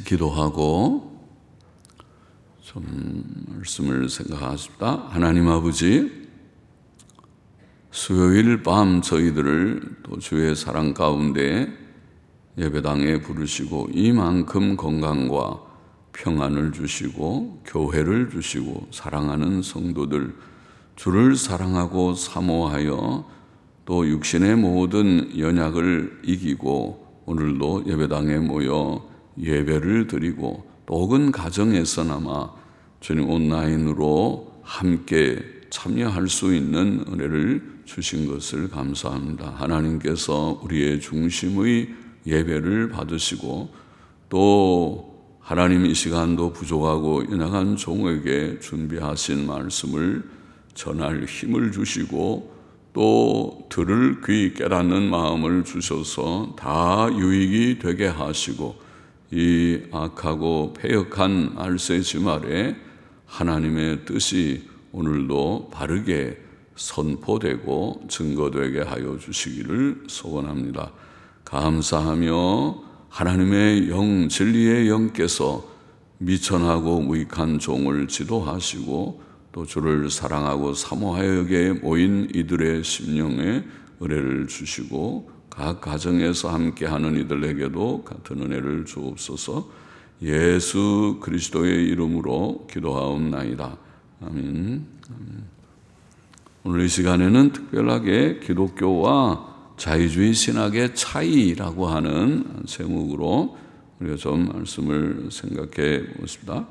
기도하고 좀 말씀을 생각하십니다. 하나님 아버지, 수요일 밤 저희들을 또 주의 사랑 가운데 예배당에 부르시고 이만큼 건강과 평안을 주시고 교회를 주시고 사랑하는 성도들, 주를 사랑하고 사모하여 또 육신의 모든 연약을 이기고 오늘도 예배당에 모여 예배를 드리고 또 혹은 가정에서나마 주님 온라인으로 함께 참여할 수 있는 은혜를 주신 것을 감사합니다. 하나님께서 우리의 중심의 예배를 받으시고 또 하나님 이 시간도 부족하고 연약한 종에게 준비하신 말씀을 전할 힘을 주시고 또 들을 귀 깨닫는 마음을 주셔서 다 유익이 되게 하시고 이 악하고 패역한 알세 주말에 하나님의 뜻이 오늘도 바르게 선포되고 증거되게 하여 주시기를 소원합니다. 감사하며 하나님의 영, 진리의 영께서 미천하고 무익한 종을 지도하시고 또 주를 사랑하고 사모하여 여기에 모인 이들의 심령에 은혜를 주시고 각 가정에서 함께하는 이들에게도 같은 은혜를 주옵소서. 예수 그리스도의 이름으로 기도하옵나이다. 아멘. 오늘 이 시간에는 특별하게 기독교와 자유주의 신학의 차이라고 하는 제목으로 우리가 좀 말씀을 생각해 보겠습니다.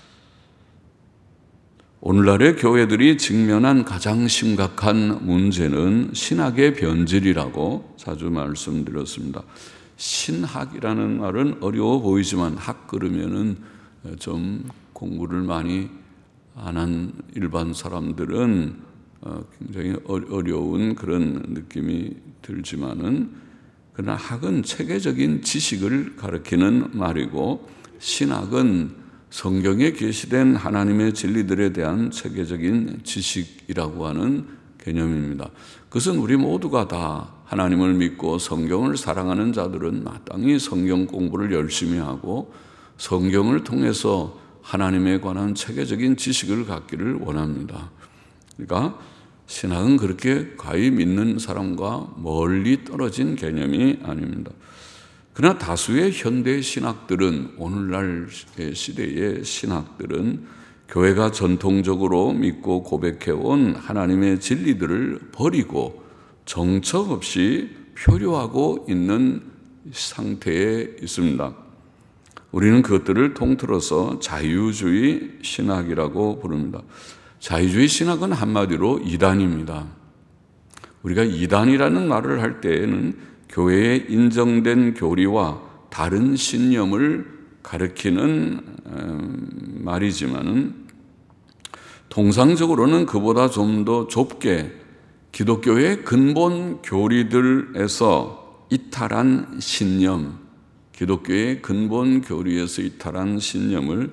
오늘날의 교회들이 직면한 가장 심각한 문제는 신학의 변질이라고 자주 말씀드렸습니다. 신학이라는 말은 어려워 보이지만 학 그러면은 좀 공부를 많이 안 한 일반 사람들은 굉장히 어려운 그런 느낌이 들지만은 그러나 학은 체계적인 지식을 가리키는 말이고 신학은 성경에 계시된 하나님의 진리들에 대한 체계적인 지식이라고 하는 개념입니다. 그것은 우리 모두가 다 하나님을 믿고 성경을 사랑하는 자들은 마땅히 성경 공부를 열심히 하고 성경을 통해서 하나님에 관한 체계적인 지식을 갖기를 원합니다. 그러니까 신학은 그렇게 가히 믿는 사람과 멀리 떨어진 개념이 아닙니다. 그러나 다수의 현대 신학들은, 오늘날 시대의 신학들은 교회가 전통적으로 믿고 고백해온 하나님의 진리들을 버리고 정처 없이 표류하고 있는 상태에 있습니다. 우리는 그것들을 통틀어서 자유주의 신학이라고 부릅니다. 자유주의 신학은 한마디로 이단입니다. 우리가 이단이라는 말을 할 때에는 교회에 인정된 교리와 다른 신념을 가리키는 말이지만은 통상적으로는 그보다 좀 더 좁게 기독교의 근본 교리들에서 이탈한 신념, 기독교의 근본 교리에서 이탈한 신념을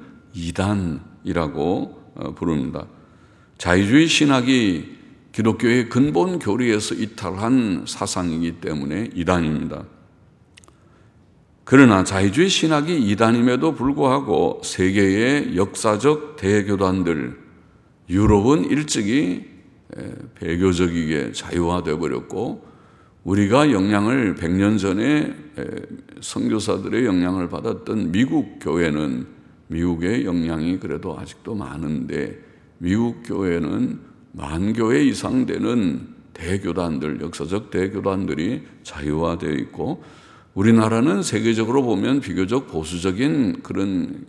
이단이라고 부릅니다. 자유주의 신학이 기독교의 근본 교리에서 이탈한 사상이기 때문에 이단입니다. 그러나 자유주의 신학이 이단임에도 불구하고 세계의 역사적 대교단들, 유럽은 일찍이 배교적이게 자유화되어 버렸고 우리가 영향을 100년 전에 선교사들의 영향을 받았던 미국 교회는 미국의 영향이 그래도 아직도 많은데 미국 교회는 10,000교회 이상 되는 대교단들, 역사적 대교단들이 자유화되어 있고 우리나라는 세계적으로 보면 비교적 보수적인 그런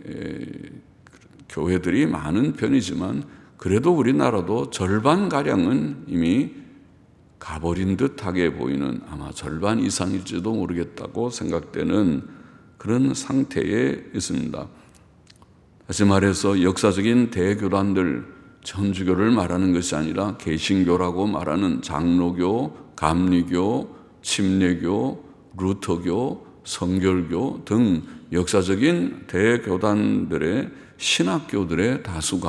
교회들이 많은 편이지만 그래도 우리나라도 절반가량은 이미 가버린 듯하게 보이는 아마 절반 이상일지도 모르겠다고 생각되는 그런 상태에 있습니다. 다시 말해서 역사적인 대교단들, 천주교를 말하는 것이 아니라 개신교라고 말하는 장로교, 감리교, 침례교, 루터교, 성결교 등 역사적인 대교단들의 신학교들의 다수가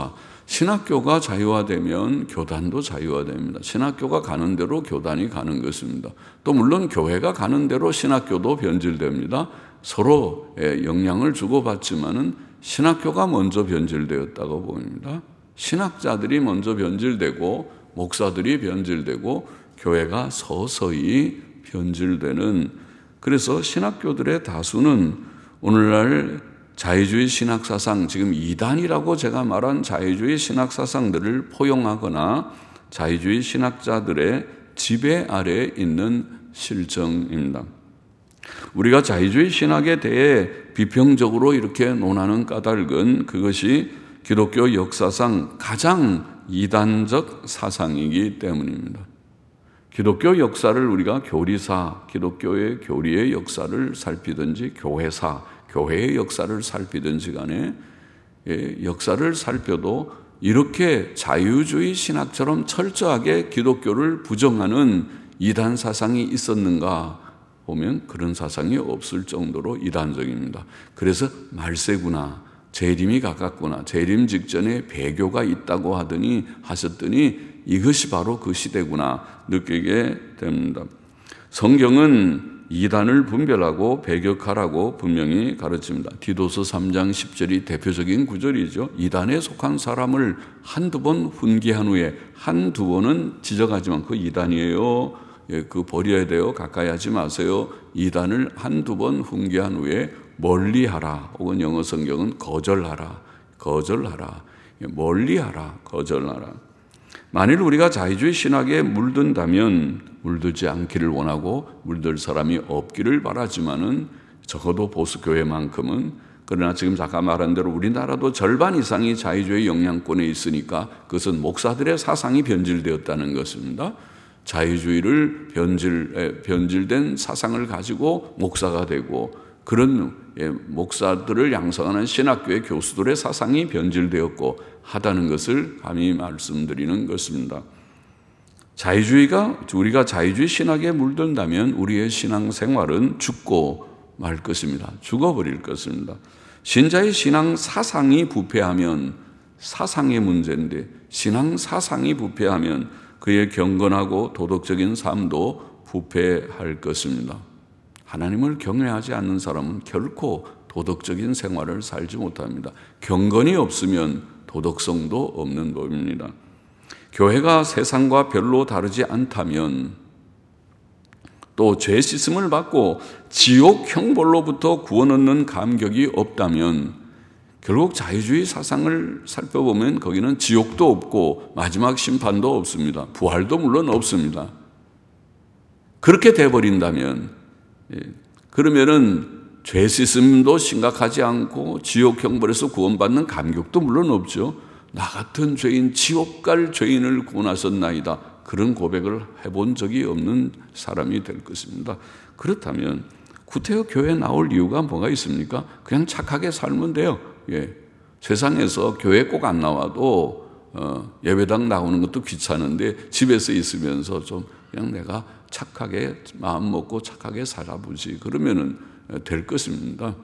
신학교가 자유화되면 교단도 자유화됩니다. 신학교가 가는 대로 교단이 가는 것입니다. 또 물론 교회가 가는 대로 신학교도 변질됩니다. 서로 영향을 주고받지만은 신학교가 먼저 변질되었다고 보입니다. 신학자들이 먼저 변질되고 목사들이 변질되고 교회가 서서히 변질되는, 그래서 신학교들의 다수는 오늘날 자유주의 신학사상, 지금 이단이라고 제가 말한 자유주의 신학사상들을 포용하거나 자유주의 신학자들의 지배 아래에 있는 실정입니다. 우리가 자유주의 신학에 대해 비평적으로 이렇게 논하는 까닭은 그것이 기독교 역사상 가장 이단적 사상이기 때문입니다. 기독교 역사를 우리가 교리사, 기독교의 교리의 역사를 살피든지 교회사, 교회의 역사를 살피든지 간에 역사를 살펴도 이렇게 자유주의 신학처럼 철저하게 기독교를 부정하는 이단 사상이 있었는가 보면 그런 사상이 없을 정도로 이단적입니다. 그래서 말세구나, 재림이 가깝구나, 재림 직전에 배교가 있다고 하셨더니 이것이 바로 그 시대구나 느끼게 됩니다. 성경은 이단을 분별하고 배격하라고 분명히 가르칩니다. 디도서 3장 10절이 대표적인 구절이죠. 이단에 속한 사람을 한두 번 훈계한 후에, 한두 번은 지적하지만 그 이단이에요, 그 버려야 돼요, 가까이 하지 마세요, 이단을 한두 번 훈계한 후에 멀리하라, 혹은 영어 성경은 거절하라, 멀리하라, 거절하라. 만일 우리가 자유주의 신학에 물든다면, 물들지 않기를 원하고 물들 사람이 없기를 바라지만은 적어도 보수교회만큼은, 그러나 지금 잠깐 말한 대로 우리나라도 절반 이상이 자유주의 영향권에 있으니까 그것은 목사들의 사상이 변질되었다는 것입니다. 자유주의를 변질된 사상을 가지고 목사가 되고, 그런 목사들을 양성하는 신학교의 교수들의 사상이 변질되었고 하다는 것을 감히 말씀드리는 것입니다. 우리가 자유주의 신학에 물든다면 우리의 신앙생활은 죽고 말 것입니다. 죽어버릴 것입니다. 신자의 신앙 사상이 부패하면, 사상의 문제인데 신앙 사상이 부패하면 그의 경건하고 도덕적인 삶도 부패할 것입니다. 하나님을 경외하지 않는 사람은 결코 도덕적인 생활을 살지 못합니다. 경건이 없으면 도덕성도 없는 법입니다. 교회가 세상과 별로 다르지 않다면, 또 죄 씻음을 받고 지옥 형벌로부터 구원 얻는 감격이 없다면, 결국 자유주의 사상을 살펴보면 거기는 지옥도 없고 마지막 심판도 없습니다. 부활도 물론 없습니다. 그렇게 돼버린다면, 그러면은 죄 씻음도 심각하지 않고 지옥 형벌에서 구원받는 감격도 물론 없죠. 나 같은 죄인, 지옥 갈 죄인을 구원하셨나이다, 그런 고백을 해본 적이 없는 사람이 될 것입니다. 그렇다면 구태여 교회에 나올 이유가 뭐가 있습니까? 그냥 착하게 살면 돼요. 세상에서 교회 꼭 안 나와도 예배당 나오는 것도 귀찮은데 집에서 있으면서 좀 그냥 내가 착하게 마음 먹고 착하게 살아보지, 그러면은 될 것입니다.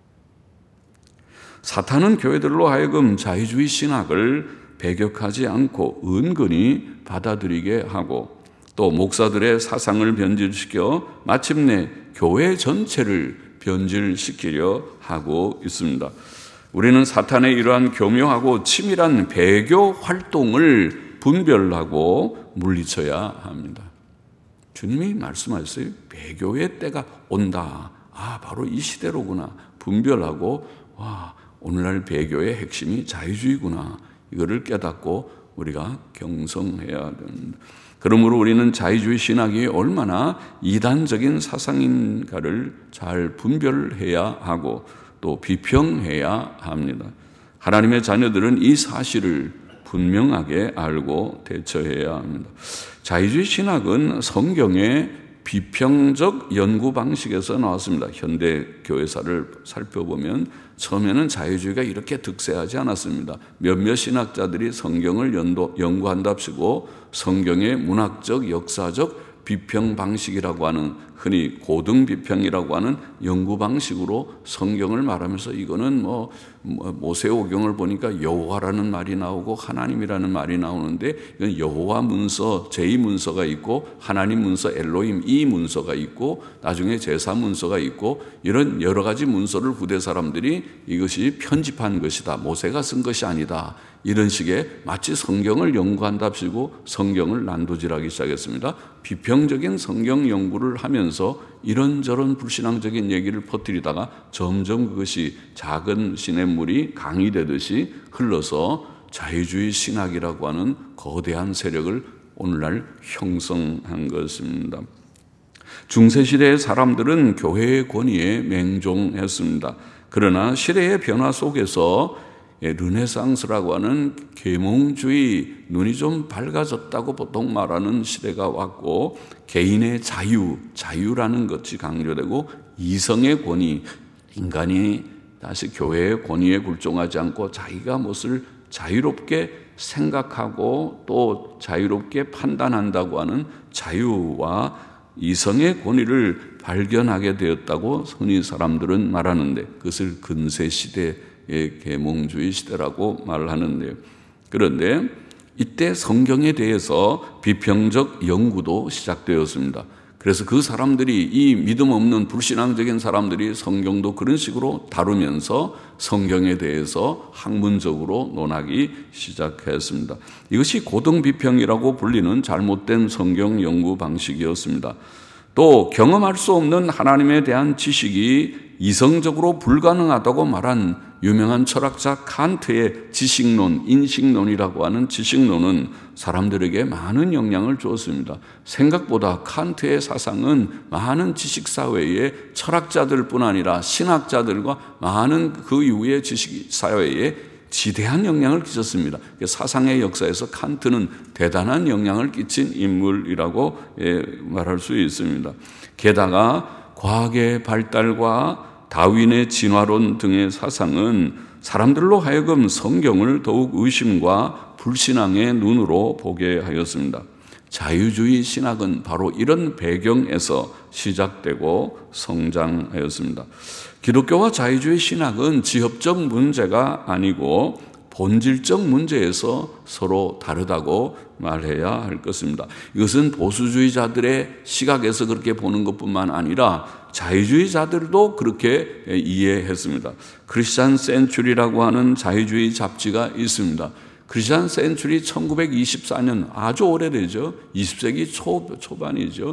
사탄은 교회들로 하여금 자유주의 신학을 배격하지 않고 은근히 받아들이게 하고, 또 목사들의 사상을 변질시켜 마침내 교회 전체를 변질시키려 하고 있습니다. 우리는 사탄의 이러한 교묘하고 치밀한 배교 활동을 분별하고 물리쳐야 합니다. 주님이 말씀하셨어요. 배교의 때가 온다. 바로 이 시대로구나. 분별하고, 오늘날 배교의 핵심이 자유주의구나. 이거를 깨닫고 우리가 경성해야 됩니다. 그러므로 우리는 자유주의 신학이 얼마나 이단적인 사상인가를 잘 분별해야 하고 또 비평해야 합니다. 하나님의 자녀들은 이 사실을 분명하게 알고 대처해야 합니다. 자유주의 신학은 성경의 비평적 연구 방식에서 나왔습니다. 현대 교회사를 살펴보면 처음에는 자유주의가 이렇게 득세하지 않았습니다. 몇몇 신학자들이 성경을 연구한답시고 성경의 문학적, 역사적 비평 방식이라고 하는, 흔히 고등 비평이라고 하는 연구 방식으로 성경을 말하면서 이거는 모세오경을 보니까 여호와라는 말이 나오고 하나님이라는 말이 나오는데, 이건 여호와 문서 제2문서가 있고 하나님 문서 엘로힘 이 문서가 있고 나중에 제사 문서가 있고, 이런 여러 가지 문서를 후대 사람들이 이것이 편집한 것이다, 모세가 쓴 것이 아니다, 이런 식의 마치 성경을 연구한답시고 성경을 난도질하기 시작했습니다. 비평적인 성경 연구를 하면서 이런저런 불신앙적인 얘기를 퍼뜨리다가 점점 그것이 작은 시냇물이 강이 되듯이 흘러서 자유주의 신학이라고 하는 거대한 세력을 오늘날 형성한 것입니다. 중세시대의 사람들은 교회의 권위에 맹종했습니다. 그러나 시대의 변화 속에서 르네상스라고 하는 계몽주의, 눈이 좀 밝아졌다고 보통 말하는 시대가 왔고, 개인의 자유라는 것이 강조되고, 이성의 권위, 인간이 다시 교회의 권위에 굴종하지 않고 자기가 무엇을 자유롭게 생각하고 또 자유롭게 판단한다고 하는 자유와 이성의 권위를 발견하게 되었다고 흔히 사람들은 말하는데, 그것을 근세시대 계몽주의 시대라고 말을 하는데요. 그런데 이때 성경에 대해서 비평적 연구도 시작되었습니다. 그래서 그 사람들이, 이 믿음 없는 불신앙적인 사람들이 성경도 그런 식으로 다루면서 성경에 대해서 학문적으로 논하기 시작했습니다. 이것이 고등비평이라고 불리는 잘못된 성경 연구 방식이었습니다. 또 경험할 수 없는 하나님에 대한 지식이 이성적으로 불가능하다고 말한 유명한 철학자 칸트의 지식론, 인식론이라고 하는 지식론은 사람들에게 많은 영향을 주었습니다. 생각보다 칸트의 사상은 많은 지식사회의 철학자들뿐 아니라 신학자들과 많은 그 이후의 지식사회에 지대한 영향을 끼쳤습니다. 사상의 역사에서 칸트는 대단한 영향을 끼친 인물이라고 말할 수 있습니다. 게다가 과학의 발달과 다윈의 진화론 등의 사상은 사람들로 하여금 성경을 더욱 의심과 불신앙의 눈으로 보게 하였습니다. 자유주의 신학은 바로 이런 배경에서 시작되고 성장하였습니다. 기독교와 자유주의 신학은 지엽적 문제가 아니고 본질적 문제에서 서로 다르다고 말해야 할 것입니다. 이것은 보수주의자들의 시각에서 그렇게 보는 것뿐만 아니라 자유주의자들도 그렇게 이해했습니다. 크리스찬 센츄리라고 하는 자유주의 잡지가 있습니다. 크리스찬 센츄리 1924년, 아주 오래되죠. 20세기 초반이죠.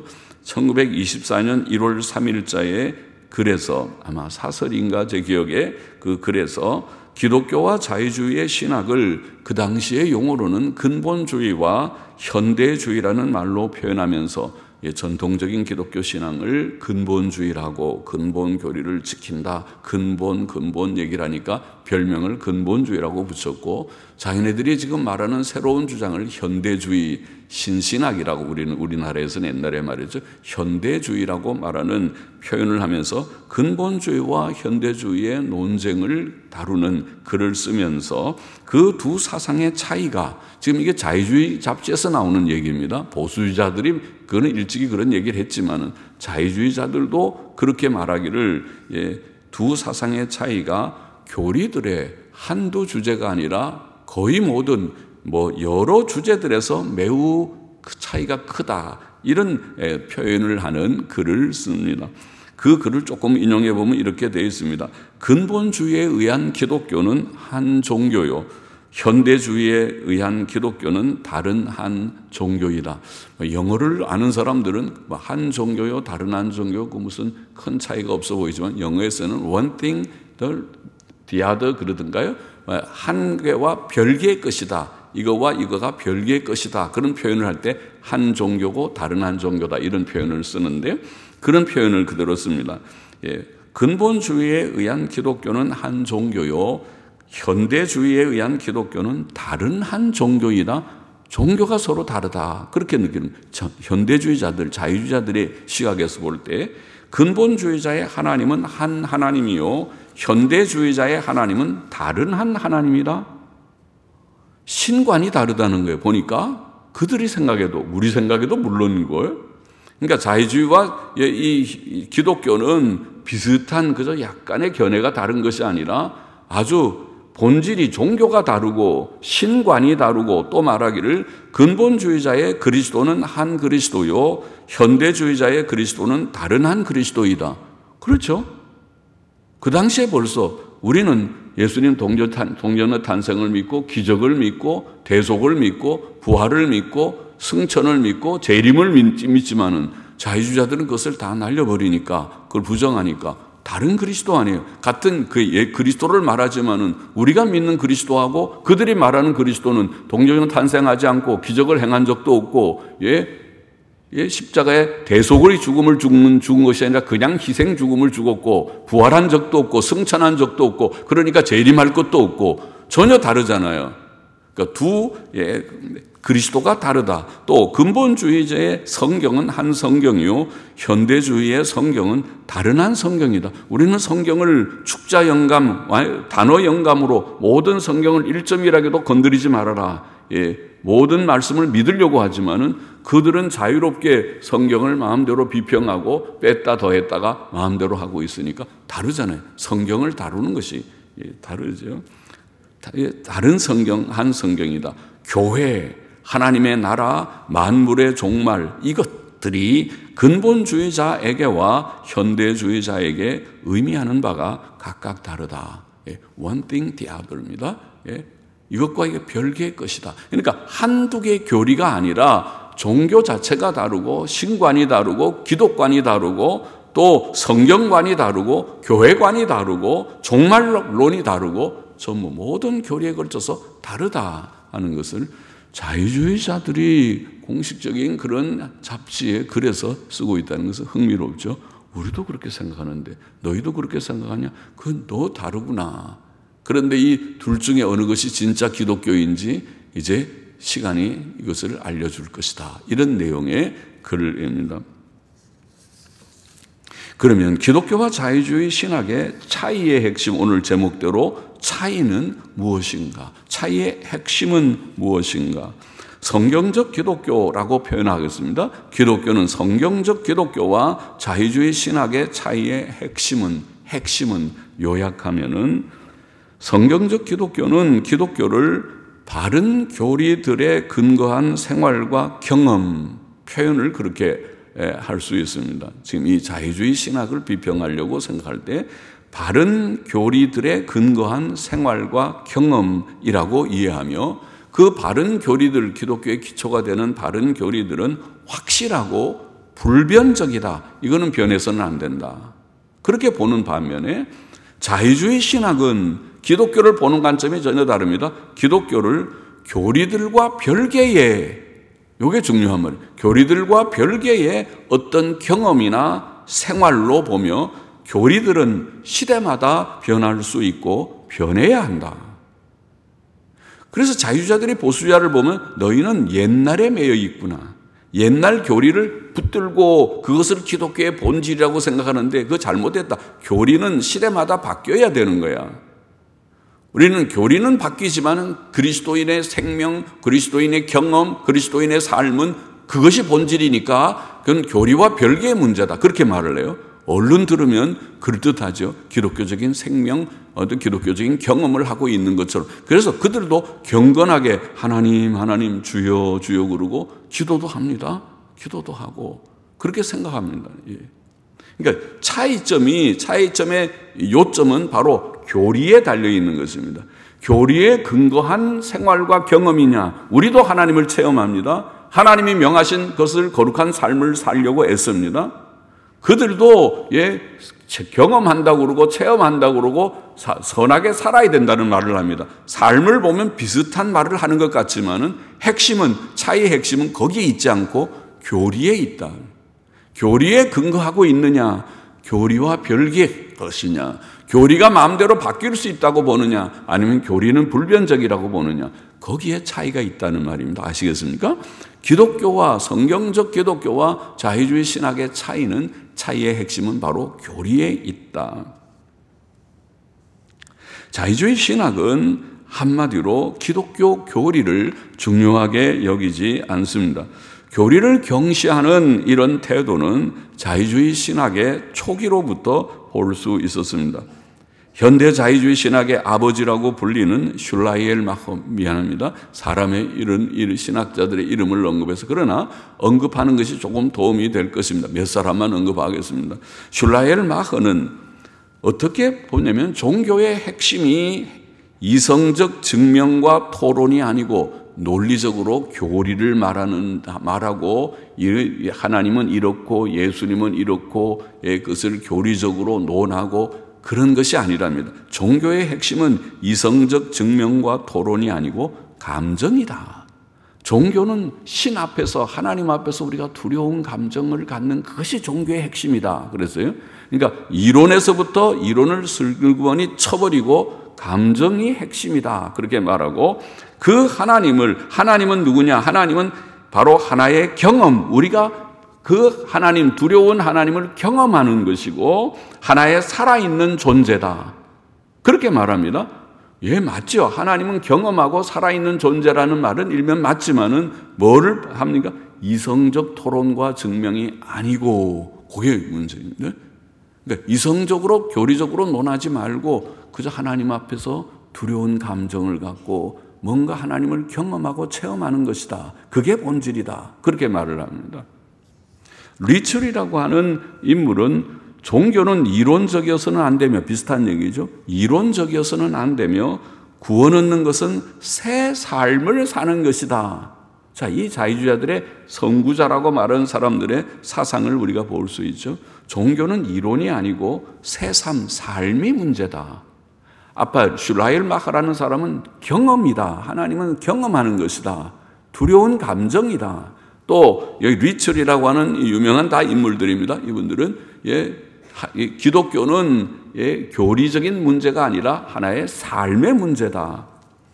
1924년 1월 3일자에 글에서, 아마 사설인가 제 기억에 그 글에서 기독교와 자유주의의 신학을 그 당시의 용어로는 근본주의와 현대주의라는 말로 표현하면서 전통적인 기독교 신앙을 근본주의라고, 근본 교리를 지킨다, 근본 얘기를 하니까 별명을 근본주의라고 붙였고, 자기네들이 지금 말하는 새로운 주장을 현대주의, 신신학이라고 우리나라에서는 옛날에 말이죠, 현대주의라고 말하는 표현을 하면서 근본주의와 현대주의의 논쟁을 다루는 글을 쓰면서 그 두 사상의 차이가, 지금 이게 자유주의 잡지에서 나오는 얘기입니다. 보수주의자들이 그거는 일찍이 그런 얘기를 했지만은 자유주의자들도 그렇게 말하기를, 두 사상의 차이가 교리들의 한두 주제가 아니라 거의 모든 여러 주제들에서 매우 그 차이가 크다, 이런 표현을 하는 글을 씁니다. 그 글을 조금 인용해 보면 이렇게 되어 있습니다. 근본주의에 의한 기독교는 한 종교요, 현대주의에 의한 기독교는 다른 한 종교이다. 영어를 아는 사람들은 한 종교요, 다른 한 종교, 그 무슨 큰 차이가 없어 보이지만 영어에서는 one thing, the other 그러던가요? 한 개와 별개의 것이다, 이거와 이거가 별개의 것이다, 그런 표현을 할 때 한 종교고 다른 한 종교다, 이런 표현을 쓰는데, 그런 표현을 그대로 씁니다. 근본주의에 의한 기독교는 한 종교요, 현대주의에 의한 기독교는 다른 한 종교이다. 종교가 서로 다르다, 그렇게 느끼는, 현대주의자들, 자유주의자들의 시각에서 볼 때 근본주의자의 하나님은 한 하나님이요, 현대주의자의 하나님은 다른 한 하나님이다. 신관이 다르다는 거예요. 보니까 그들이 생각해도, 우리 생각에도 물론인 거예요. 그러니까 자유주의와 이 기독교는 비슷한 그저 약간의 견해가 다른 것이 아니라 아주 본질이 종교가 다르고 신관이 다르고 또 말하기를 근본주의자의 그리스도는 한 그리스도요 현대주의자의 그리스도는 다른 한 그리스도이다. 그렇죠? 그 당시에 벌써 우리는 예수님 동전의 탄생을 믿고 기적을 믿고 대속을 믿고 부활을 믿고 승천을 믿고 재림을 믿지만은 자유주의자들은 그것을 다 날려버리니까 그걸 부정하니까 다른 그리스도 아니에요. 같은 그리스도를 말하지만은 우리가 믿는 그리스도하고 그들이 말하는 그리스도는 동정은 탄생하지 않고 기적을 행한 적도 없고 십자가에 대속의 죽음을 죽은 것이 아니라 그냥 희생 죽음을 죽었고 부활한 적도 없고 승천한 적도 없고 그러니까 재림할 것도 없고 전혀 다르잖아요. 그러니까 그리스도가 다르다. 또 근본주의자의 성경은 한 성경이요 현대주의의 성경은 다른 한 성경이다. 우리는 성경을 축자 영감, 단어 영감으로 모든 성경을 1점이라도 건드리지 말아라. 모든 말씀을 믿으려고 하지만은 그들은 자유롭게 성경을 마음대로 비평하고 뺐다 더했다가 마음대로 하고 있으니까 다르잖아요. 성경을 다루는 것이 다르죠. 다른 성경, 한 성경이다. 교회, 하나님의 나라, 만물의 종말 이것들이 근본주의자에게와 현대주의자에게 의미하는 바가 각각 다르다. One thing, the other입니다. 이것과 이게 별개의 것이다. 그러니까 한두 개의 교리가 아니라 종교 자체가 다르고 신관이 다르고 기독관이 다르고 또 성경관이 다르고 교회관이 다르고 종말론이 다르고 전부 모든 교리에 걸쳐서 다르다 하는 것을 자유주의자들이 공식적인 그런 잡지에 글에서 쓰고 있다는 것은 흥미롭죠. 우리도 그렇게 생각하는데 너희도 그렇게 생각하냐? 그건 너 다르구나. 그런데 이 둘 중에 어느 것이 진짜 기독교인지 이제 시간이 이것을 알려줄 것이다. 이런 내용의 글입니다. 그러면 기독교와 자유주의 신학의 차이의 핵심, 오늘 제목대로 차이는 무엇인가? 차이의 핵심은 무엇인가? 성경적 기독교라고 표현하겠습니다. 기독교는 성경적 기독교와 자유주의 신학의 차이의 핵심은 요약하면은 성경적 기독교는 기독교를 바른 교리들에 근거한 생활과 경험, 표현을 그렇게 할 수 있습니다. 지금 이 자유주의 신학을 비평하려고 생각할 때 바른 교리들에 근거한 생활과 경험이라고 이해하며 그 바른 교리들, 기독교의 기초가 되는 바른 교리들은 확실하고 불변적이다. 이거는 변해서는 안 된다. 그렇게 보는 반면에 자유주의 신학은 기독교를 보는 관점이 전혀 다릅니다. 기독교를 교리들과 별개의, 이게 중요한 말이에요. 교리들과 별개의 어떤 경험이나 생활로 보며 교리들은 시대마다 변할 수 있고 변해야 한다. 그래서 자유주의자들이 보수주의자를 보면 너희는 옛날에 매여 있구나. 옛날 교리를 붙들고 그것을 기독교의 본질이라고 생각하는데 그거 잘못됐다. 교리는 시대마다 바뀌어야 되는 거야. 우리는 교리는 바뀌지만 그리스도인의 생명, 그리스도인의 경험, 그리스도인의 삶은 그것이 본질이니까 그건 교리와 별개의 문제다. 그렇게 말을 해요. 얼른 들으면 그럴듯하죠. 기독교적인 생명, 어떤 기독교적인 경험을 하고 있는 것처럼. 그래서 그들도 경건하게 하나님 주여 주여 그러고 기도도 합니다. 기도도 하고 그렇게 생각합니다. 그러니까 차이점의 요점은 바로 교리에 달려 있는 것입니다. 교리에 근거한 생활과 경험이냐? 우리도 하나님을 체험합니다. 하나님이 명하신 것을 거룩한 삶을 살려고 애씁니다. 그들도 경험한다고 그러고 체험한다고 그러고 선하게 살아야 된다는 말을 합니다. 삶을 보면 비슷한 말을 하는 것 같지만은 차이의 핵심은 거기에 있지 않고 교리에 있다. 교리에 근거하고 있느냐? 교리와 별개의 것이냐? 교리가 마음대로 바뀔 수 있다고 보느냐? 아니면 교리는 불변적이라고 보느냐? 거기에 차이가 있다는 말입니다. 아시겠습니까? 기독교와 성경적 기독교와 자유주의 신학의 차이의 핵심은 바로 교리에 있다. 자유주의 신학은 한마디로 기독교 교리를 중요하게 여기지 않습니다. 교리를 경시하는 이런 태도는 자유주의 신학의 초기로부터 볼 수 있었습니다. 현대 자유주의 신학의 아버지라고 불리는 슐라이엘 마커, 미안합니다. 사람의 이런 신학자들의 이름을 언급해서, 그러나 언급하는 것이 조금 도움이 될 것입니다. 몇 사람만 언급하겠습니다. 슐라이엘 마커는 어떻게 보냐면 종교의 핵심이 이성적 증명과 토론이 아니고 논리적으로 교리를 말하고 하나님은 이렇고 예수님은 이렇고 그것을 교리적으로 논하고 그런 것이 아니랍니다. 종교의 핵심은 이성적 증명과 토론이 아니고 감정이다. 종교는 신 앞에서, 하나님 앞에서 우리가 두려운 감정을 갖는 그것이 종교의 핵심이다. 그랬어요. 그러니까 이론에서부터 이론을 슬그머니 쳐버리고 감정이 핵심이다. 그렇게 말하고, 그 하나님은 누구냐? 하나님은 바로 하나의 경험, 우리가 그 하나님, 두려운 하나님을 경험하는 것이고 하나의 살아있는 존재다. 그렇게 말합니다. 예, 맞죠. 하나님은 경험하고 살아있는 존재라는 말은 일면 맞지만은 뭐를 합니까? 이성적 토론과 증명이 아니고, 그게 문제입니다. 그러니까 이성적으로 교리적으로 논하지 말고 그저 하나님 앞에서 두려운 감정을 갖고 뭔가 하나님을 경험하고 체험하는 것이다. 그게 본질이다. 그렇게 말을 합니다. 리처리라고 하는 인물은 종교는 이론적이어서는 안 되며, 비슷한 얘기죠. 이론적이어서는 안 되며 구원 얻는 것은 새 삶을 사는 것이다. 자, 이 자유주의자들의 선구자라고 말하는 사람들의 사상을 우리가 볼 수 있죠. 종교는 이론이 아니고 새 삶이 문제다. 아빠 슐라이엘 마커라는 사람은 경험이다. 하나님은 경험하는 것이다. 두려운 감정이다. 또 여기 리처리라고 하는 유명한 다 인물들입니다. 이분들은 기독교는 교리적인 문제가 아니라 하나의 삶의 문제다.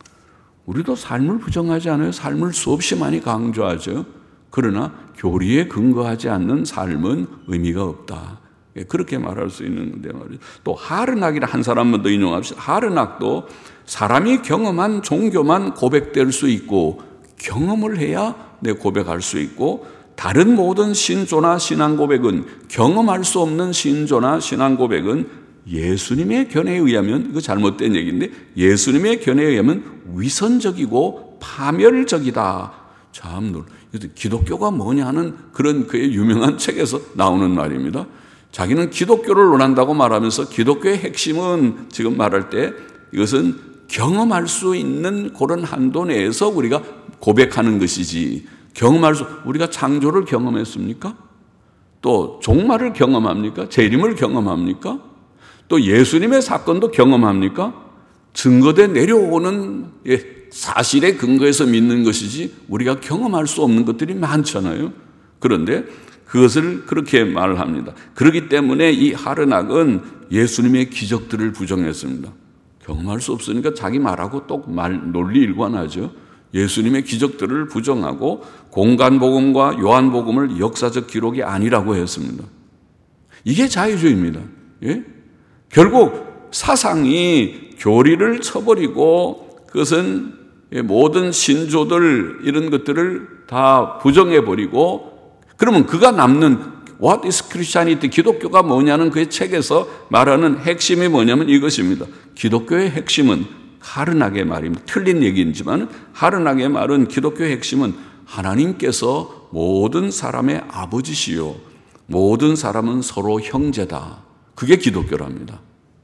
우리도 삶을 부정하지 않아요. 삶을 수없이 많이 강조하죠. 그러나 교리에 근거하지 않는 삶은 의미가 없다. 그렇게 말할 수 있는데 말이죠. 또 하르낙이라 한 사람만 더 인용합시다. 하르낙도 사람이 경험한 종교만 고백될 수 있고, 경험을 해야 고백할 수 있고, 다른 모든 신조나 신앙 고백은, 경험할 수 없는 신조나 신앙 고백은 예수님의 견해에 의하면, 이거 잘못된 얘기인데, 예수님의 견해에 의하면 위선적이고 파멸적이다. 참, 기독교가 뭐냐는 그런 그의 유명한 책에서 나오는 말입니다. 자기는 기독교를 논한다고 말하면서 기독교의 핵심은 지금 말할 때 이것은 경험할 수 있는 그런 한도 내에서 우리가 고백하는 것이지, 우리가 창조를 경험했습니까? 또 종말을 경험합니까? 재림을 경험합니까? 또 예수님의 사건도 경험합니까? 증거돼 내려오는 사실에 근거해서 믿는 것이지 우리가 경험할 수 없는 것들이 많잖아요. 그런데 그것을 그렇게 말을 합니다. 그렇기 때문에 이 하르낙은 예수님의 기적들을 부정했습니다. 경험할 수 없으니까 자기 말하고 또 논리 일관하죠. 예수님의 기적들을 부정하고 공간복음과 요한복음을 역사적 기록이 아니라고 했습니다. 이게 자유주의입니다. 예? 결국 사상이 교리를 쳐버리고 그것은 모든 신조들 이런 것들을 다 부정해버리고, 그러면 그가 남는 What is Christianity? 기독교가 뭐냐는 그의 책에서 말하는 핵심이 뭐냐면 이것입니다. 기독교의 핵심은, 하르낙의 말입니다. 틀린 얘기이지만 하르낙의 말은, 기독교의 핵심은 하나님께서 모든 사람의 아버지시요 모든 사람은 서로 형제다. 그게 기독교랍니다.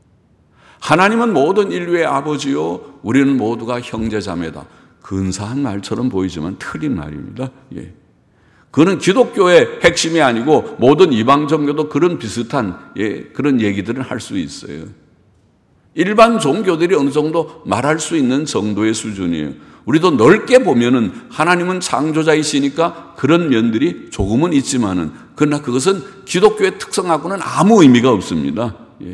하나님은 모든 인류의 아버지요 우리는 모두가 형제자매다. 근사한 말처럼 보이지만 틀린 말입니다. 예. 그는 기독교의 핵심이 아니고 모든 이방 종교도 그런 비슷한 그런 얘기들을 할 수 있어요. 일반 종교들이 어느 정도 말할 수 있는 정도의 수준이에요. 우리도 넓게 보면은 하나님은 창조자이시니까 그런 면들이 조금은 있지만은, 그러나 그것은 기독교의 특성하고는 아무 의미가 없습니다. 예.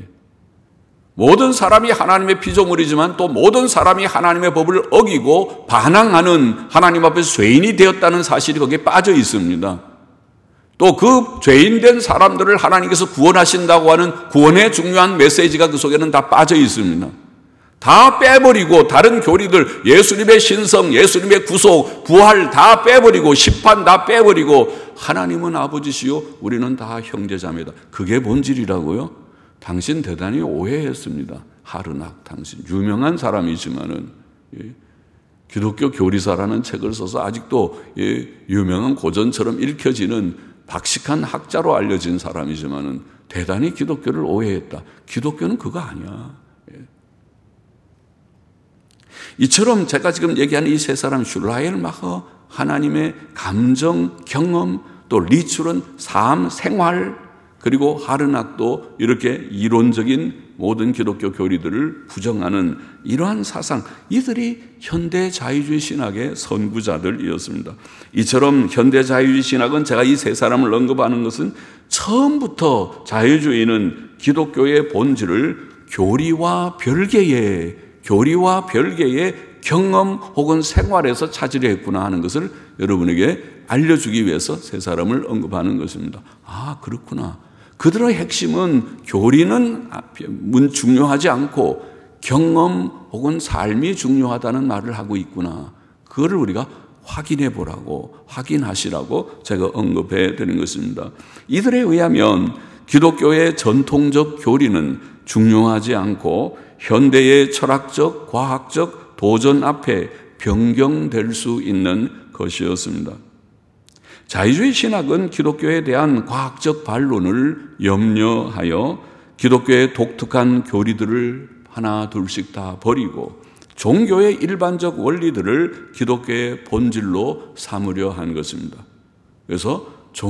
모든 사람이 하나님의 피조물이지만 또 모든 사람이 하나님의 법을 어기고 반항하는 하나님 앞에서 죄인이 되었다는 사실이 거기에 빠져 있습니다. 또 그 죄인된 사람들을 하나님께서 구원하신다고 하는 구원의 중요한 메시지가 그 속에는 다 빠져 있습니다. 다 빼버리고 다른 교리들, 예수님의 신성, 예수님의 구속, 부활 다 빼버리고 심판 다 빼버리고 하나님은 아버지시요 우리는 다 형제자매다. 그게 본질이라고요? 당신 대단히 오해했습니다. 하르낙 당신 유명한 사람이지만은 기독교 교리사라는 책을 써서 아직도 유명한 고전처럼 읽혀지는 박식한 학자로 알려진 사람이지만은 대단히 기독교를 오해했다. 기독교는 그거 아니야. 이처럼 제가 지금 얘기하는 이 세 사람, 슐라이엘마허, 하나님의 감정, 경험, 또 리출은 삶, 생활, 그리고 하르낙도 이렇게 이론적인 모든 기독교 교리들을 부정하는 이러한 사상, 이들이 현대 자유주의 신학의 선구자들이었습니다. 이처럼 현대 자유주의 신학은 제가 이 세 사람을 언급하는 것은 처음부터 자유주의는 기독교의 본질을 교리와 별개의 경험 혹은 생활에서 찾으려 했구나 하는 것을 여러분에게 알려주기 위해서 세 사람을 언급하는 것입니다. 아, 그렇구나. 그들의 핵심은 교리는 중요하지 않고 경험 혹은 삶이 중요하다는 말을 하고 있구나. 그거를 우리가 확인해 보라고, 확인하시라고 제가 언급해 드린 것입니다. 이들에 의하면 기독교의 전통적 교리는 중요하지 않고 현대의 철학적, 과학적 도전 앞에 변경될 수 있는 것이었습니다. 자유주의 신학은 기독교에 대한 과학적 반론을 염려하여 기독교의 독특한 교리들을 하나 둘씩 다 버리고 종교의 일반적 원리들을 기독교의 본질로 삼으려 한 것입니다. 그래서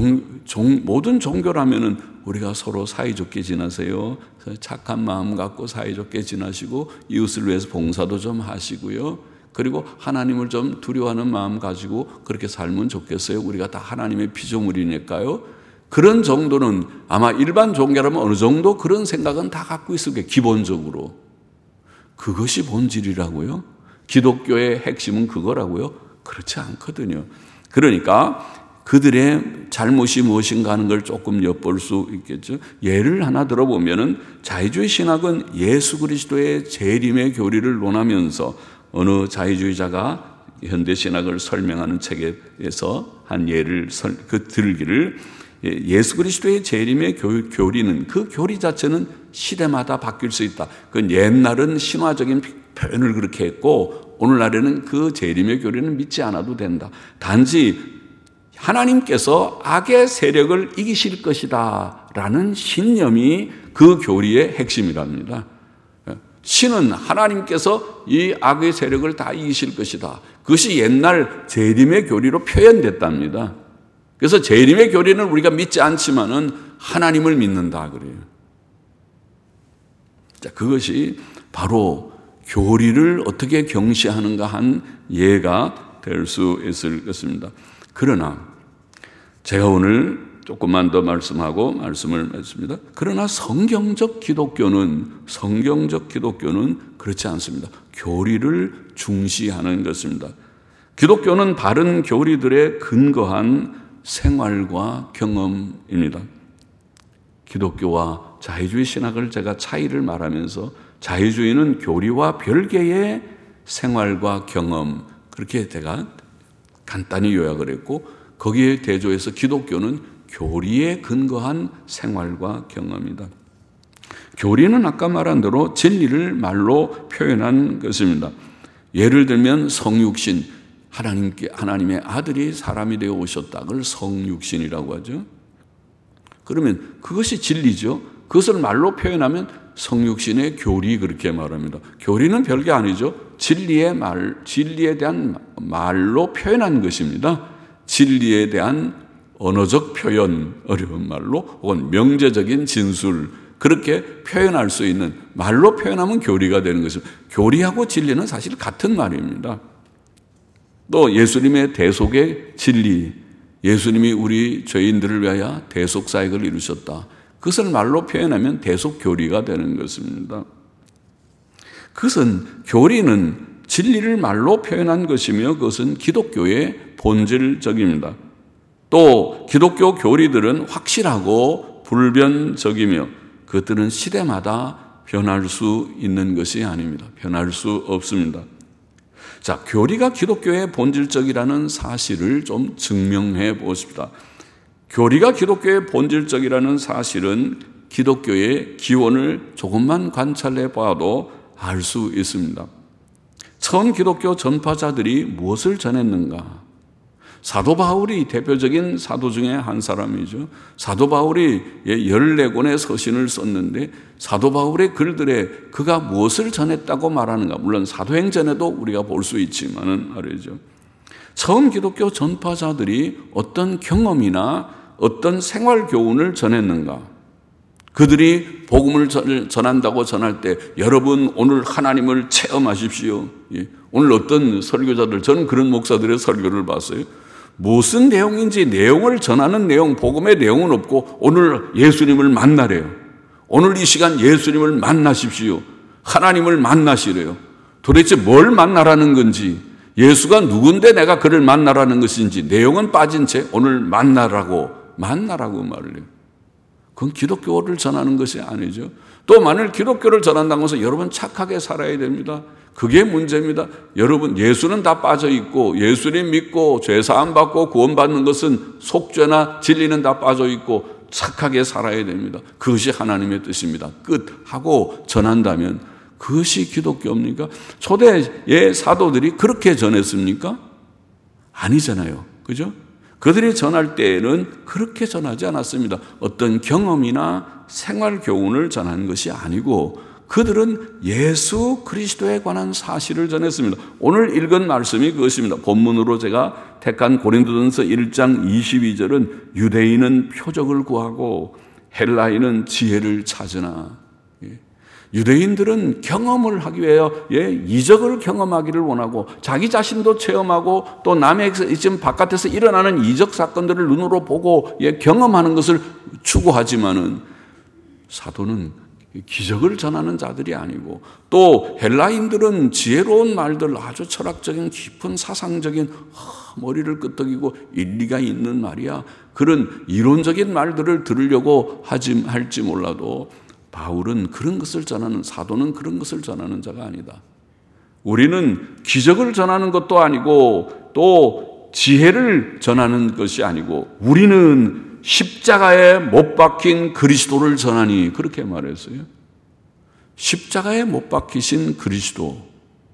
모든 종교라면은 우리가 서로 사이좋게 지나세요. 착한 마음 갖고 사이좋게 지나시고 이웃을 위해서 봉사도 좀 하시고요. 그리고 하나님을 좀 두려워하는 마음 가지고 그렇게 살면 좋겠어요. 우리가 다 하나님의 피조물이니까요. 그런 정도는 아마 일반 종교라면 어느 정도 그런 생각은 다 갖고 있을 거예요. 기본적으로. 그것이 본질이라고요? 기독교의 핵심은 그거라고요? 그렇지 않거든요. 그러니까 그들의 잘못이 무엇인가 하는 걸 조금 엿볼 수 있겠죠. 예를 하나 들어보면은 자유주의 신학은 예수 그리스도의 재림의 교리를 논하면서 어느 자유주의자가 현대 신학을 설명하는 책에서 한 예를 들기를 예수 그리스도의 재림의 교리는 그 교리 자체는 시대마다 바뀔 수 있다. 그건 옛날은 신화적인 표현을 그렇게 했고 오늘날에는 그 재림의 교리는 믿지 않아도 된다. 단지 하나님께서 악의 세력을 이기실 것이다 라는 신념이 그 교리의 핵심이랍니다. 신은 하나님께서 이 악의 세력을 다 이기실 것이다. 그것이 옛날 재림의 교리로 표현됐답니다. 그래서 재림의 교리는 우리가 믿지 않지만은 하나님을 믿는다 그래요. 자, 그것이 바로 교리를 어떻게 경시하는가 한 예가 될 수 있을 것입니다. 그러나 제가 오늘 조금만 더 말씀하고 말씀을 맺습니다. 그러나 성경적 기독교는 그렇지 않습니다. 교리를 중시하는 것입니다. 기독교는 바른 교리들에 근거한 생활과 경험입니다. 기독교와 자유주의 신학을 제가 차이를 말하면서 자유주의는 교리와 별개의 생활과 경험, 그렇게 제가 간단히 요약을 했고 거기에 대조해서 기독교는 교리에 근거한 생활과 경험이다. 교리는 아까 말한 대로 진리를 말로 표현한 것입니다. 예를 들면 성육신, 하나님의 아들이 사람이 되어 오셨다. 그걸 성육신이라고 하죠. 그러면 그것이 진리죠. 그것을 말로 표현하면 성육신의 교리 그렇게 말합니다. 교리는 별게 아니죠. 진리에 대한 말로 표현한 것입니다. 진리에 대한 언어적 표현, 어려운 말로 혹은 명제적인 진술, 그렇게 표현할 수 있는 말로 표현하면 교리가 되는 것입니다. 교리하고 진리는 사실 같은 말입니다. 또 예수님의 대속의 진리, 예수님이 우리 죄인들을 위하여 대속사역을 이루셨다. 그것을 말로 표현하면 대속교리가 되는 것입니다. 그것은 교리는 진리를 말로 표현한 것이며 그것은 기독교의 본질적입니다. 또 기독교 교리들은 확실하고 불변적이며 그것들은 시대마다 변할 수 있는 것이 아닙니다. 변할 수 없습니다. 자, 교리가 기독교의 본질적이라는 사실을 좀 증명해 보십시다. 교리가 기독교의 본질적이라는 사실은 기독교의 기원을 조금만 관찰해 봐도 알 수 있습니다. 처음 기독교 전파자들이 무엇을 전했는가? 사도 바울이 대표적인 사도 중에 한 사람이죠. 사도 바울이 14권의 서신을 썼는데 사도 바울의 글들에 그가 무엇을 전했다고 말하는가? 물론 사도행전에도 우리가 볼 수 있지만은 말이죠. 처음 기독교 전파자들이 어떤 경험이나 어떤 생활 교훈을 전했는가? 그들이 복음을 전한다고 전할 때 여러분 오늘 하나님을 체험하십시오. 오늘 어떤 설교자들, 저는 그런 목사들의 설교를 봤어요. 무슨 내용인지 내용을 전하는 내용, 복음의 내용은 없고 오늘 예수님을 만나래요. 오늘 이 시간 예수님을 만나십시오. 하나님을 만나시래요. 도대체 뭘 만나라는 건지, 예수가 누군데 내가 그를 만나라는 것인지 내용은 빠진 채 오늘 만나라고 말을 해요. 그건 기독교를 전하는 것이 아니죠. 또 만일 기독교를 전한다고 해서 여러분 착하게 살아야 됩니다. 그게 문제입니다. 여러분 예수는 다 빠져 있고 예수님 믿고 죄사함 받고 구원받는 것은 속죄나 진리는 다 빠져 있고 착하게 살아야 됩니다. 그것이 하나님의 뜻입니다. 끝 하고 전한다면 그것이 기독교입니까? 초대의 사도들이 그렇게 전했습니까? 아니잖아요. 그죠? 그들이 전할 때에는 그렇게 전하지 않았습니다. 어떤 경험이나 생활 교훈을 전하는 것이 아니고 그들은 예수 그리스도에 관한 사실을 전했습니다. 오늘 읽은 말씀이 그것입니다. 본문으로 제가 택한 고린도전서 1장 22절은 유대인은 표적을 구하고 헬라인은 지혜를 찾으나, 유대인들은 경험을 하기 위하여 이적을 경험하기를 원하고 자기 자신도 체험하고 또 남의 지금 바깥에서 일어나는 이적 사건들을 눈으로 보고 경험하는 것을 추구하지만은 사도는 기적을 전하는 자들이 아니고 또 헬라인들은 지혜로운 말들, 아주 철학적인 깊은 사상적인 머리를 끄덕이고 일리가 있는 말이야, 그런 이론적인 말들을 들으려고 할지 몰라도 바울은 그런 것을 전하는, 사도는 그런 것을 전하는 자가 아니다. 우리는 기적을 전하는 것도 아니고 또 지혜를 전하는 것이 아니고 우리는 십자가에 못 박힌 그리스도를 전하니, 그렇게 말했어요. 십자가에 못 박히신 그리스도,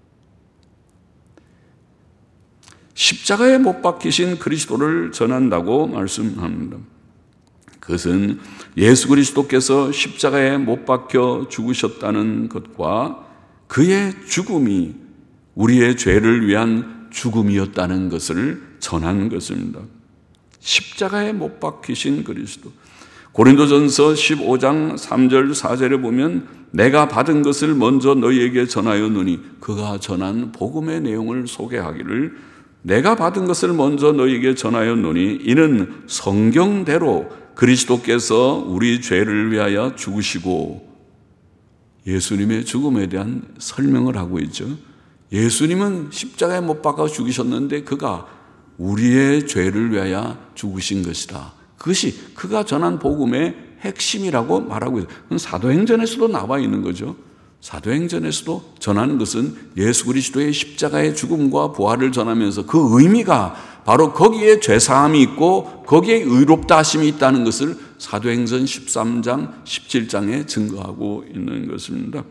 십자가에 못 박히신 그리스도를 전한다고 말씀합니다. 그것은 예수 그리스도께서 십자가에 못 박혀 죽으셨다는 것과 그의 죽음이 우리의 죄를 위한 죽음이었다는 것을 전한 것입니다. 십자가에 못 박히신 그리스도. 고린도전서 15장 3절 4절에 보면 내가 받은 것을 먼저 너희에게 전하였노니, 그가 전한 복음의 내용을 소개하기를 내가 받은 것을 먼저 너희에게 전하였노니 이는 성경대로 그리스도께서 우리 죄를 위하여 죽으시고, 예수님의 죽음에 대한 설명을 하고 있죠. 예수님은 십자가에 못 박아 죽으셨는데 그가 우리의 죄를 위하여 죽으신 것이다. 그것이 그가 전한 복음의 핵심이라고 말하고 있어요. 사도행전에서도 나와 있는 거죠. 사도행전에서도 전하는 것은 예수 그리스도의 십자가의 죽음과 부활을 전하면서 그 의미가 바로 거기에 죄사함이 있고 거기에 의롭다 하심이 있다는 것을 사도행전 13장 17장에 증거하고 있는 것입니다.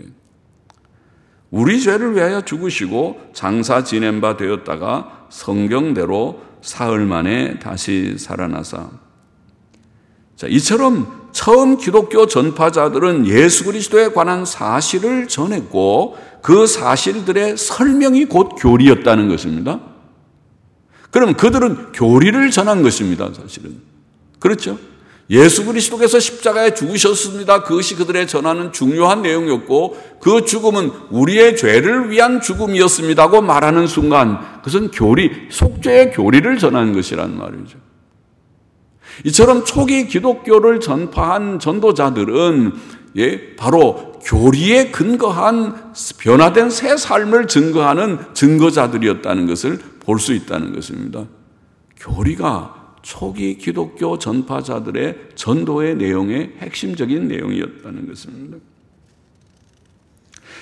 우리 죄를 위하여 죽으시고 장사 지낸 바 되었다가 성경대로 사흘 만에 다시 살아나사. 자, 이처럼 처음 기독교 전파자들은 예수 그리스도에 관한 사실을 전했고 그 사실들의 설명이 곧 교리였다는 것입니다. 그럼 그들은 교리를 전한 것입니다, 사실은. 그렇죠? 예수 그리스도께서 십자가에 죽으셨습니다. 그것이 그들의 전하는 중요한 내용이었고 그 죽음은 우리의 죄를 위한 죽음이었습니다고 말하는 순간 그것은 교리, 속죄의 교리를 전하는 것이란 말이죠. 이처럼 초기 기독교를 전파한 전도자들은 바로 교리에 근거한 변화된 새 삶을 증거하는 증거자들이었다는 것을 볼 수 있다는 것입니다. 교리가 초기 기독교 전파자들의 전도의 내용의 핵심적인 내용이었다는 것입니다.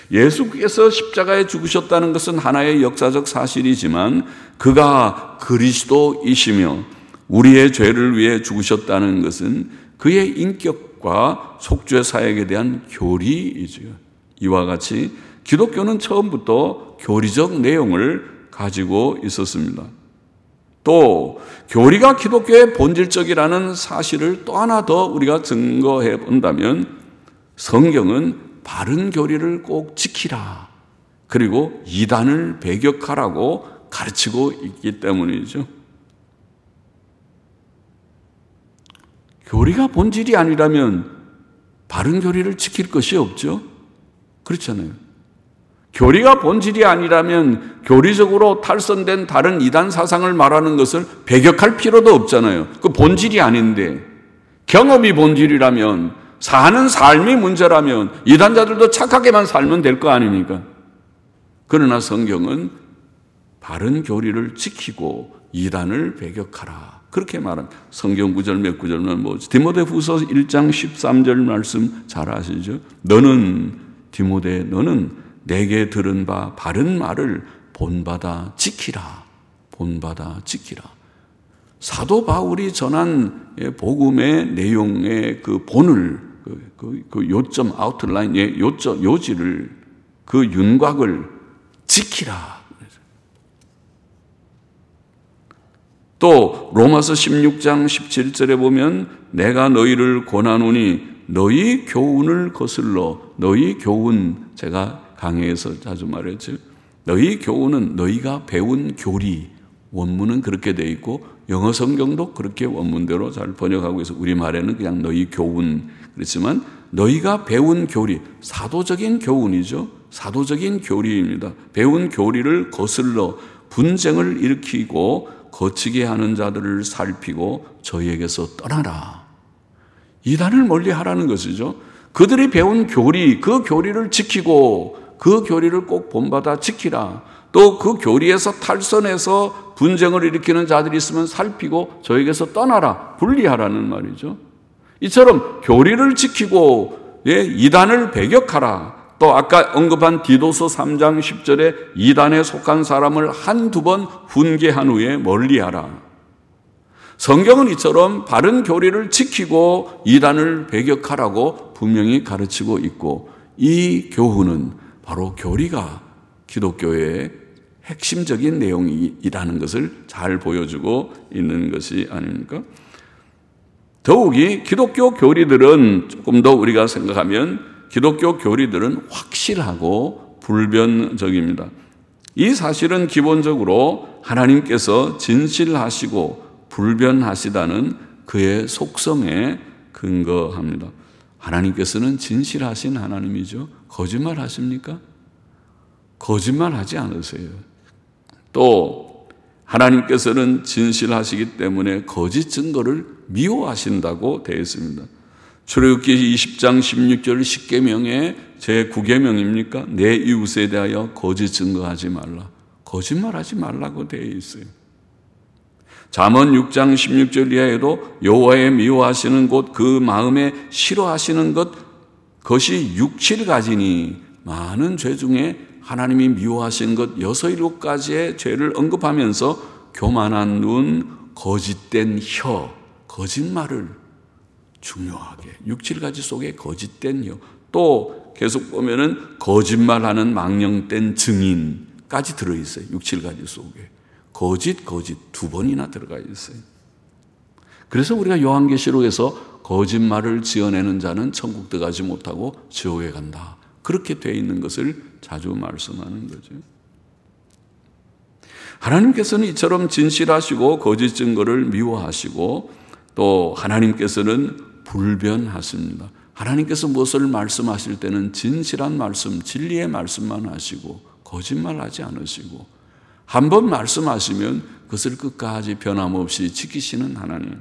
예수께서 십자가에 죽으셨다는 것은 하나의 역사적 사실이지만 그가 그리스도이시며 우리의 죄를 위해 죽으셨다는 것은 그의 인격과 속죄 사역에 대한 교리이죠. 이와 같이 기독교는 처음부터 교리적 내용을 가지고 있었습니다. 또 교리가 기독교의 본질적이라는 사실을 또 하나 더 우리가 증거해 본다면 성경은 바른 교리를 꼭 지키라. 그리고 이단을 배격하라고 가르치고 있기 때문이죠. 교리가 본질이 아니라면 바른 교리를 지킬 것이 없죠. 그렇잖아요. 교리가 본질이 아니라면 교리적으로 탈선된 다른 이단 사상을 말하는 것을 배격할 필요도 없잖아요. 그 본질이 아닌데 경험이 본질이라면 사는 삶이 문제라면 이단자들도 착하게만 살면 될 거 아닙니까? 그러나 성경은 바른 교리를 지키고 이단을 배격하라. 그렇게 말합니다. 성경 구절 몇 구절은 뭐지? 디모데후서 1장 13절 말씀 잘 아시죠? 너는 디모데 너는 내게 들은 바 바른 말을 본받아 지키라. 본받아 지키라. 사도 바울이 전한 복음의 내용의 그 본을 그 요점 아웃라인의 요지를 그 윤곽을 지키라. 또 로마서 16장 17절에 보면 내가 너희를 권하노니 너희 교훈을 거슬러 너희 교훈 제가 강해에서 자주 말했죠. 너희 교훈은 너희가 배운 교리 원문은 그렇게 돼 있고 영어 성경도 그렇게 원문대로 잘 번역하고 있어. 우리말에는 그냥 너희 교훈 그렇지만 너희가 배운 교리 사도적인 교훈이죠. 사도적인 교리입니다. 배운 교리를 거슬러 분쟁을 일으키고 거치게 하는 자들을 살피고 저희에게서 떠나라. 이단을 멀리하라는 것이죠. 그들이 배운 교리 그 교리를 지키고 그 교리를 꼭 본받아 지키라. 또 그 교리에서 탈선해서 분쟁을 일으키는 자들이 있으면 살피고 저에게서 떠나라. 분리하라는 말이죠. 이처럼 교리를 지키고 이단을 배격하라. 또 아까 언급한 디도서 3장 10절에 이단에 속한 사람을 한두 번 훈계한 후에 멀리하라. 성경은 이처럼 바른 교리를 지키고 이단을 배격하라고 분명히 가르치고 있고 이 교훈은 바로 교리가 기독교의 핵심적인 내용이라는 것을 잘 보여주고 있는 것이 아닙니까? 더욱이 기독교 교리들은 조금 더 우리가 생각하면 기독교 교리들은 확실하고 불변적입니다. 이 사실은 기본적으로 하나님께서 진실하시고 불변하시다는 그의 속성에 근거합니다. 하나님께서는 진실하신 하나님이죠. 거짓말 하십니까? 거짓말하지 않으세요. 또 하나님께서는 진실하시기 때문에 거짓 증거를 미워하신다고 되어 있습니다. 출애굽기 20장 16절 10계명의 제9계명입니까? 내 이웃에 대하여 거짓 증거하지 말라. 거짓말하지 말라고 되어 있어요. 잠언 6장 16절 이하에도 여호와의 미워하시는 것 그 마음에 싫어하시는 것 그것이 6, 7가지니 많은 죄 중에 하나님이 미워하시는 것 6, 7가지의 죄를 언급하면서 교만한 눈, 거짓된 혀, 거짓말을 중요하게 6, 7가지 속에 거짓된 혀 또 계속 보면은 거짓말하는 망령된 증인까지 들어있어요. 6, 7가지 속에 거짓 2번이나 들어가 있어요. 그래서 우리가 요한계시록에서 거짓말을 지어내는 자는 천국 들어가지 못하고 지옥에 간다. 그렇게 되어 있는 것을 자주 말씀하는 거죠. 하나님께서는 이처럼 진실하시고 거짓 증거를 미워하시고 또 하나님께서는 불변하십니다. 하나님께서 무엇을 말씀하실 때는 진실한 말씀, 진리의 말씀만 하시고 거짓말하지 않으시고 한 번 말씀하시면 그것을 끝까지 변함없이 지키시는 하나님.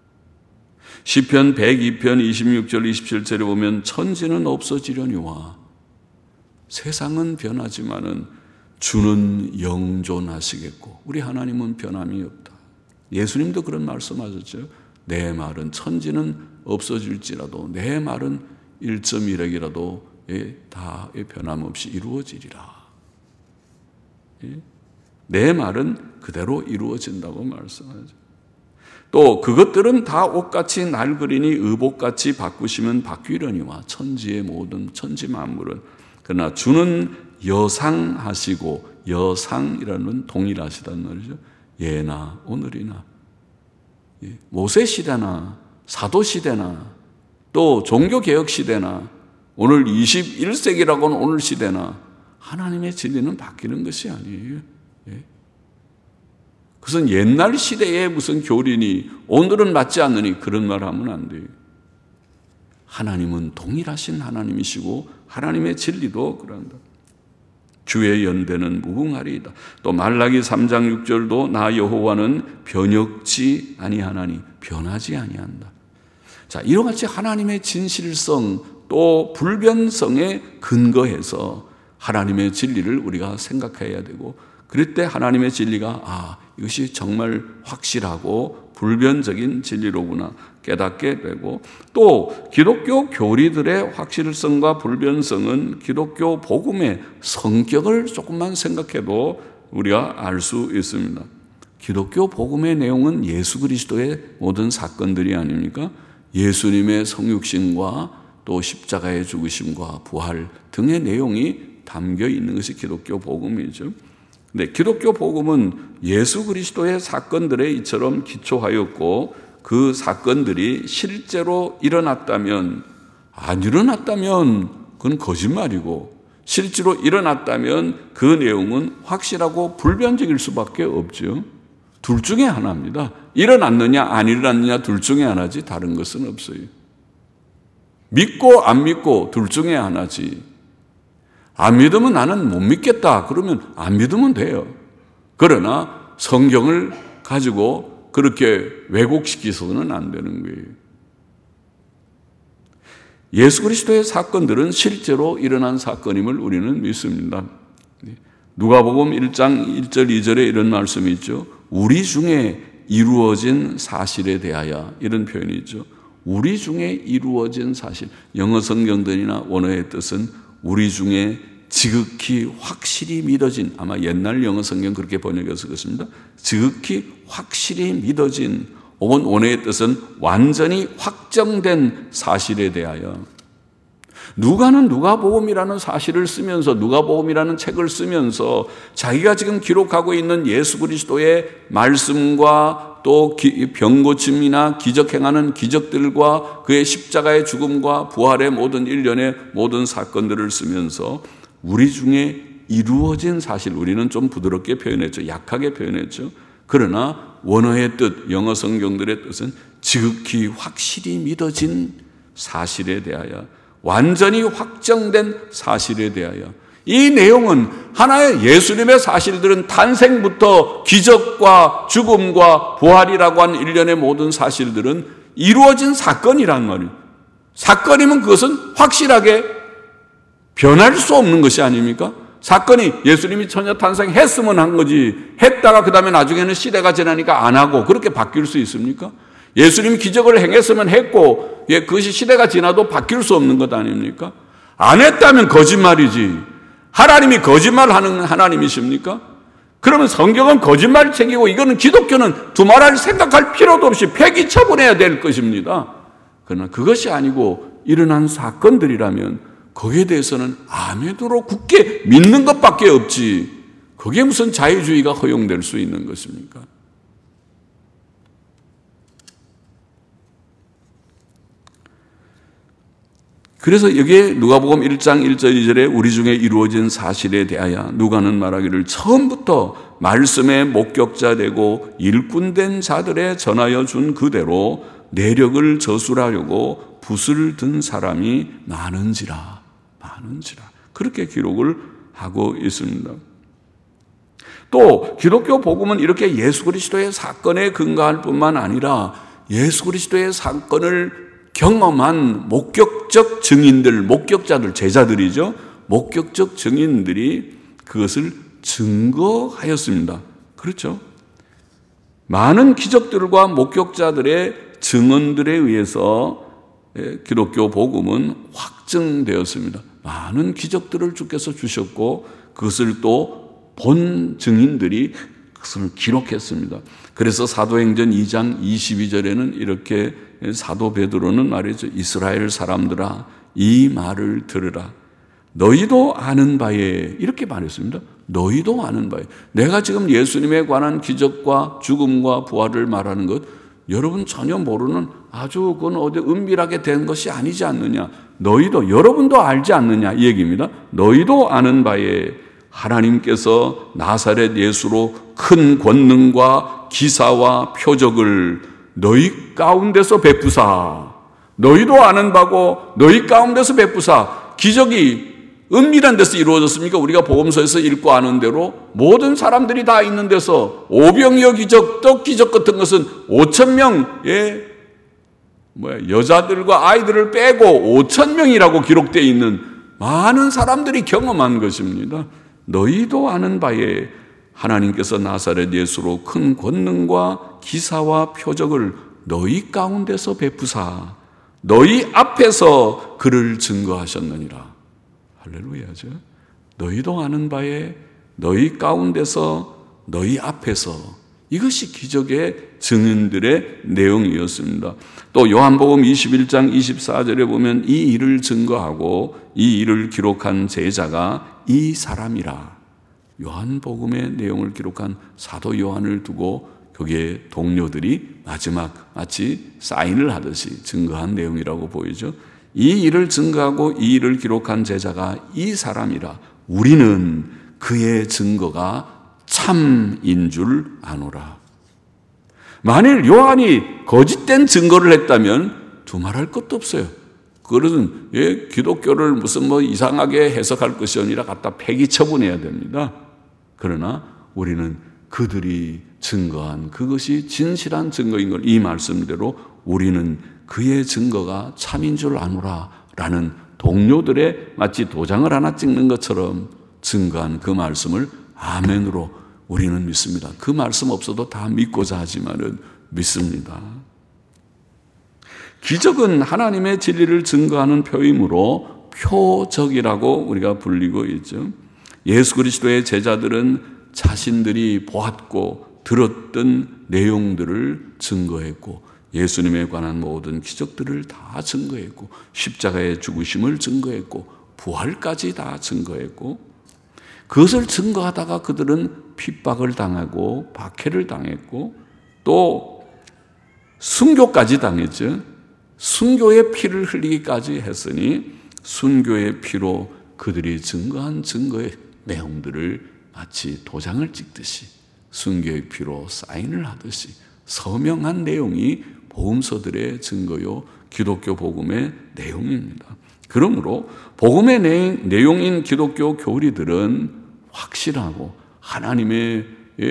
시편 102편 26절 27절에 보면 천지는 없어지려니와 세상은 변하지만은 주는 영존하시겠고 우리 하나님은 변함이 없다. 예수님도 그런 말씀하셨죠. 내 말은 천지는 없어질지라도 내 말은 1.1핵이라도 다 변함없이 이루어지리라. 내 말은 그대로 이루어진다고 말씀하죠. 또 그것들은 다 옷같이 낡으리니 의복같이 바꾸시면 바뀌려니와 천지의 모든 천지 만물은 그러나 주는 여상하시고 여상이라는 동일하시다는 말이죠. 예나 오늘이나 모세 시대나 사도 시대나 또 종교개혁 시대나 오늘 21세기라고는 오늘 시대나 하나님의 진리는 바뀌는 것이 아니에요. 그것은 옛날 시대의 무슨 교리니 오늘은 맞지 않느니 그런 말 하면 안 돼요. 하나님은 동일하신 하나님이시고 하나님의 진리도 그런다. 주의 연대는 무궁하리이다. 또 말라기 3장 6절도 나 여호와는 변혁지 아니하나니 변하지 아니한다. 자, 이와 같이 하나님의 진실성 또 불변성에 근거해서 하나님의 진리를 우리가 생각해야 되고 그럴 때 하나님의 진리가 이것이 정말 확실하고 불변적인 진리로구나 깨닫게 되고 또 기독교 교리들의 확실성과 불변성은 기독교 복음의 성격을 조금만 생각해도 우리가 알 수 있습니다. 기독교 복음의 내용은 예수 그리스도의 모든 사건들이 아닙니까? 예수님의 성육신과 또 십자가의 죽으심과 부활 등의 내용이 담겨 있는 것이 기독교 복음이죠. 근데 기독교 복음은 예수 그리스도의 사건들에 이처럼 기초하였고 그 사건들이 실제로 일어났다면 안 일어났다면 그건 거짓말이고 실제로 일어났다면 그 내용은 확실하고 불변적일 수밖에 없죠. 둘 중에 하나입니다. 일어났느냐 안 일어났느냐 둘 중에 하나지 다른 것은 없어요. 믿고 안 믿고 둘 중에 하나지. 안 믿으면 나는 못 믿겠다. 그러면 안 믿으면 돼요. 그러나 성경을 가지고 그렇게 왜곡시키서는 안 되는 거예요. 예수 그리스도의 사건들은 실제로 일어난 사건임을 우리는 믿습니다. 누가복음 1장 1절 2절에 이런 말씀이 있죠. 우리 중에 이루어진 사실에 대하여 이런 표현이 있죠. 우리 중에 이루어진 사실. 영어 성경들이나 원어의 뜻은 우리 중에 지극히 확실히 믿어진, 아마 옛날 영어 성경 그렇게 번역해서 그렇습니다. 지극히 확실히 믿어진, 혹은 원어의 뜻은 완전히 확정된 사실에 대하여. 누가는 누가복음이라는 사실을 쓰면서 누가복음이라는 책을 쓰면서 자기가 지금 기록하고 있는 예수 그리스도의 말씀과 또 병고침이나 기적 행하는 기적들과 그의 십자가의 죽음과 부활의 모든 일련의 모든 사건들을 쓰면서 우리 중에 이루어진 사실, 우리는 좀 부드럽게 표현했죠. 약하게 표현했죠. 그러나 원어의 뜻, 영어 성경들의 뜻은 지극히 확실히 믿어진 사실에 대하여, 완전히 확정된 사실에 대하여. 이 내용은 하나의 예수님의 사실들은 탄생부터 기적과 죽음과 부활이라고 하는 일련의 모든 사실들은 이루어진 사건이란 말이에요. 사건이면 그것은 확실하게 변할 수 없는 것이 아닙니까? 사건이 예수님이 처녀 탄생했으면 한 거지, 했다가 그 다음에 나중에는 시대가 지나니까 안 하고 그렇게 바뀔 수 있습니까? 예수님이 기적을 행했으면 했고 그것이 시대가 지나도 바뀔 수 없는 것 아닙니까? 안 했다면 거짓말이지. 하나님이 거짓말하는 하나님이십니까? 그러면 성경은 거짓말책이고 이거는 기독교는 두말할 생각할 필요도 없이 폐기 처분해야 될 것입니다. 그러나 그것이 아니고 일어난 사건들이라면 거기에 대해서는 아멘으로 굳게 믿는 것밖에 없지. 그게 무슨 자유주의가 허용될 수 있는 것입니까? 그래서 여기에 누가복음 1장 1절 2절에 우리 중에 이루어진 사실에 대하여 누가는 말하기를 처음부터 말씀의 목격자 되고 일꾼된 자들에 전하여 준 그대로 내력을 저술하려고 붓을 든 사람이 많은지라 그렇게 기록을 하고 있습니다. 또 기독교 복음은 이렇게 예수 그리스도의 사건에 근거할 뿐만 아니라 예수 그리스도의 사건을 경험한 목격적 증인들, 목격자들, 제자들이죠. 목격적 증인들이 그것을 증거하였습니다. 그렇죠? 많은 기적들과 목격자들의 증언들에 의해서 기독교 복음은 확증되었습니다. 많은 기적들을 주께서 주셨고 그것을 또 본 증인들이 그것을 기록했습니다. 그래서 사도행전 2장 22절에는 이렇게 사도 베드로는 말이죠. 이스라엘 사람들아 이 말을 들으라. 너희도 아는 바에 이렇게 말했습니다. 너희도 아는 바에. 내가 지금 예수님에 관한 기적과 죽음과 부활을 말하는 것 여러분 전혀 모르는 아주 그건 어디 은밀하게 된 것이 아니지 않느냐. 너희도 여러분도 알지 않느냐 이 얘기입니다. 너희도 아는 바에 하나님께서 나사렛 예수로 큰 권능과 기사와 표적을 너희 가운데서 베푸사. 너희도 아는 바고 너희 가운데서 베푸사. 기적이 은밀한 데서 이루어졌습니까? 우리가 복음서에서 읽고 아는 대로 모든 사람들이 다 있는 데서 오병이어 기적, 떡 기적 같은 것은 5,000명의 여자들과 아이들을 빼고 5,000명이라고 기록되어 있는 많은 사람들이 경험한 것입니다. 너희도 아는 바에 하나님께서 나사렛 예수로 큰 권능과 기사와 표적을 너희 가운데서 베푸사 너희 앞에서 그를 증거하셨느니라. 할렐루야죠. 너희도 아는 바에 너희 가운데서 너희 앞에서 이것이 기적의 증인들의 내용이었습니다. 또 요한복음 21장 24절에 보면 이 일을 증거하고 이 일을 기록한 제자가 이 사람이라. 요한복음의 내용을 기록한 사도 요한을 두고 거기에 동료들이 마지막 마치 사인을 하듯이 증거한 내용이라고 보이죠. 이 일을 증거하고 이 일을 기록한 제자가 이 사람이라. 우리는 그의 증거가 참인 줄 아노라. 만일 요한이 거짓된 증거를 했다면 두말할 것도 없어요. 그것은 기독교를 무슨 이상하게 해석할 것이 아니라 갖다 폐기 처분해야 됩니다. 그러나 우리는 그들이 증거한 그것이 진실한 증거인 걸 이 말씀대로 우리는 그의 증거가 참인 줄 아노라 라는 동료들의 마치 도장을 하나 찍는 것처럼 증거한 그 말씀을 아멘으로 우리는 믿습니다. 그 말씀 없어도 다 믿고자 하지만은 믿습니다. 기적은 하나님의 진리를 증거하는 표이므로 표적이라고 우리가 불리고 있죠. 예수 그리스도의 제자들은 자신들이 보았고 들었던 내용들을 증거했고 예수님에 관한 모든 기적들을 다 증거했고 십자가의 죽으심을 증거했고 부활까지 다 증거했고 그것을 증거하다가 그들은 핍박을 당하고 박해를 당했고 또 순교까지 당했죠. 순교의 피를 흘리기까지 했으니 순교의 피로 그들이 증거한 증거의 내용들을 마치 도장을 찍듯이 순교의 피로 사인을 하듯이 서명한 내용이 복음서들의 증거요 기독교 복음의 내용입니다. 그러므로 복음의 내용인 기독교 교리들은 확실하고 하나님의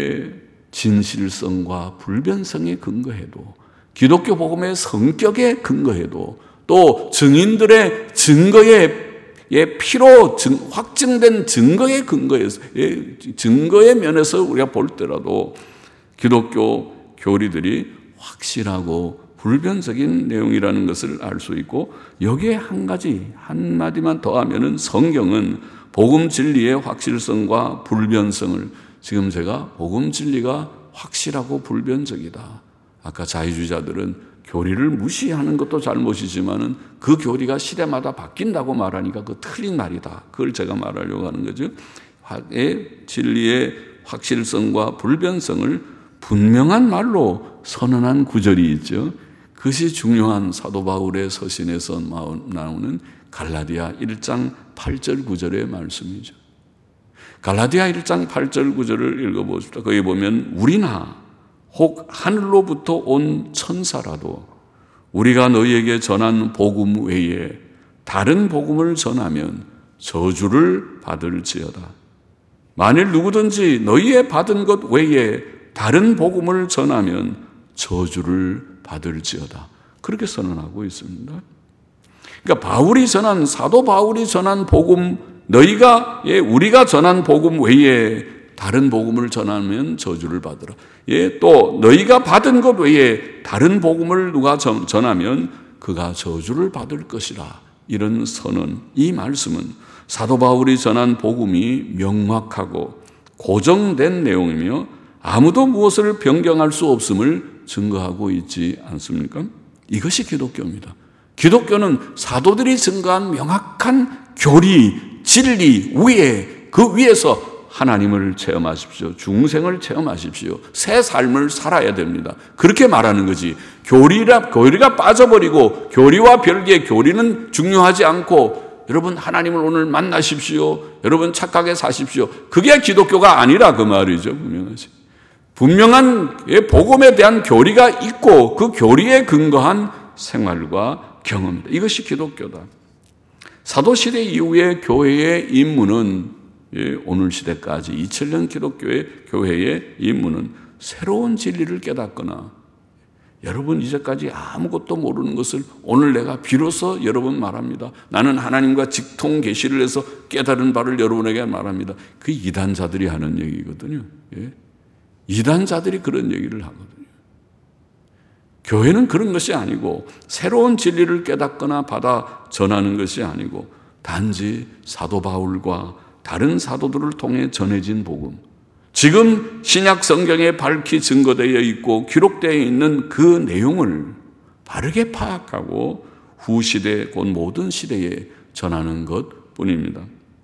진실성과 불변성에 근거해도 기독교 복음의 성격에 근거해도 또 증인들의 증거의 피로 확증된 증거에 근거해서 증거의 면에서 우리가 볼 때라도 기독교 교리들이 확실하고 불변적인 내용이라는 것을 알 수 있고 여기에 한 가지 한마디만 더하면은 성경은 복음 진리의 확실성과 불변성을 지금 제가 복음 진리가 확실하고 불변적이다. 아까 자유주의자들은 교리를 무시하는 것도 잘못이지만은 그 교리가 시대마다 바뀐다고 말하니까 그 틀린 말이다. 그걸 제가 말하려고 하는 거죠. 진리의 확실성과 불변성을 분명한 말로 선언한 구절이 있죠. 그것이 중요한 사도 바울의 서신에서 나오는 갈라디아 1장 8절 9절의 말씀이죠. 갈라디아 1장 8절 9절을 읽어보십시오. 거기 보면 우리나 혹 하늘로부터 온 천사라도 우리가 너희에게 전한 복음 외에 다른 복음을 전하면 저주를 받을지어다. 만일 누구든지 너희의 받은 것 외에 다른 복음을 전하면 저주를 받을지어다. 그렇게 선언하고 있습니다. 그러니까 사도 바울이 전한 복음, 우리가 전한 복음 외에 다른 복음을 전하면 저주를 받으라. 또 너희가 받은 것 외에 다른 복음을 누가 전하면 그가 저주를 받을 것이라. 이런 선언, 이 말씀은 사도 바울이 전한 복음이 명확하고 고정된 내용이며 아무도 무엇을 변경할 수 없음을 증거하고 있지 않습니까? 이것이 기독교입니다. 기독교는 사도들이 증거한 명확한 교리, 진리 위에, 그 위에서 하나님을 체험하십시오. 중생을 체험하십시오. 새 삶을 살아야 됩니다. 그렇게 말하는 거지. 교리가 빠져버리고 교리와 별개, 교리는 중요하지 않고 여러분 하나님을 오늘 만나십시오. 여러분 착하게 사십시오. 그게 기독교가 아니라 그 말이죠. 분명하지. 분명한 복음에 대한 교리가 있고 그 교리에 근거한 생활과 경험입니다. 이것이 기독교다. 사도시대 이후에 교회의 임무는 오늘 시대까지 2000년 기독교의 교회의 임무는 새로운 진리를 깨닫거나 여러분 이제까지 아무것도 모르는 것을 오늘 내가 비로소 여러분 말합니다. 나는 하나님과 직통 계시를 해서 깨달은 바를 여러분에게 말합니다. 그 이단자들이 하는 얘기거든요. 이단자들이 그런 얘기를 하거든요. 교회는 그런 것이 아니고 새로운 진리를 깨닫거나 받아 전하는 것이 아니고 단지 사도 바울과 다른 사도들을 통해 전해진 복음, 지금 신약 성경에 밝히 증거되어 있고 기록되어 있는 그 내용을 바르게 파악하고 후시대 곧 모든 시대에 전하는 것뿐입니다.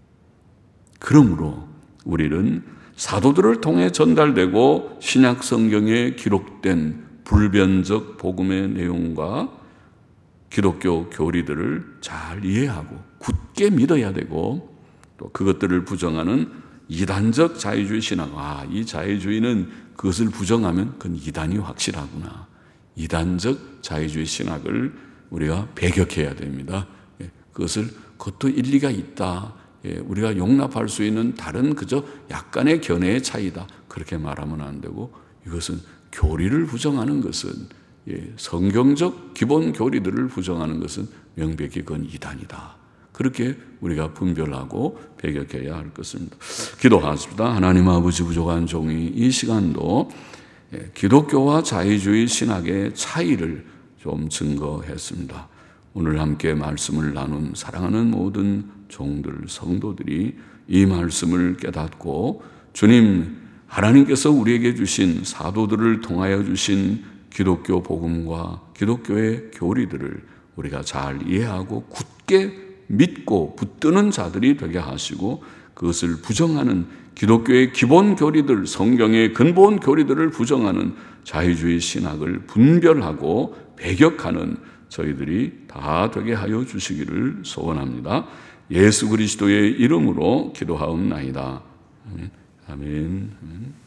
그러므로 우리는 사도들을 통해 전달되고 신약 성경에 기록된 불변적 복음의 내용과 기독교 교리들을 잘 이해하고 굳게 믿어야 되고 또 그것들을 부정하는 이단적 자유주의 신학, 이 자유주의는 그것을 부정하면 그건 이단이 확실하구나. 이단적 자유주의 신학을 우리가 배격해야 됩니다. 그것도 일리가 있다. 우리가 용납할 수 있는 다른 그저 약간의 견해의 차이다. 그렇게 말하면 안 되고 이것은 교리를 부정하는 것은 성경적 기본 교리들을 부정하는 것은 명백히 그건 이단이다. 그렇게 우리가 분별하고 배격해야 할 것입니다. 기도하십시다. 하나님 아버지, 부족한 종이 이 시간도 기독교와 자유주의 신학의 차이를 좀 증거했습니다. 오늘 함께 말씀을 나눈 사랑하는 모든 종들, 성도들이 이 말씀을 깨닫고 주님, 하나님께서 우리에게 주신 사도들을 통하여 주신 기독교 복음과 기독교의 교리들을 우리가 잘 이해하고 굳게 믿고 붙드는 자들이 되게 하시고 그것을 부정하는 기독교의 기본 교리들, 성경의 근본 교리들을 부정하는 자유주의 신학을 분별하고 배격하는 저희들이 다 되게 하여 주시기를 소원합니다. 예수 그리스도의 이름으로 기도하옵나이다. 아멘. 아멘.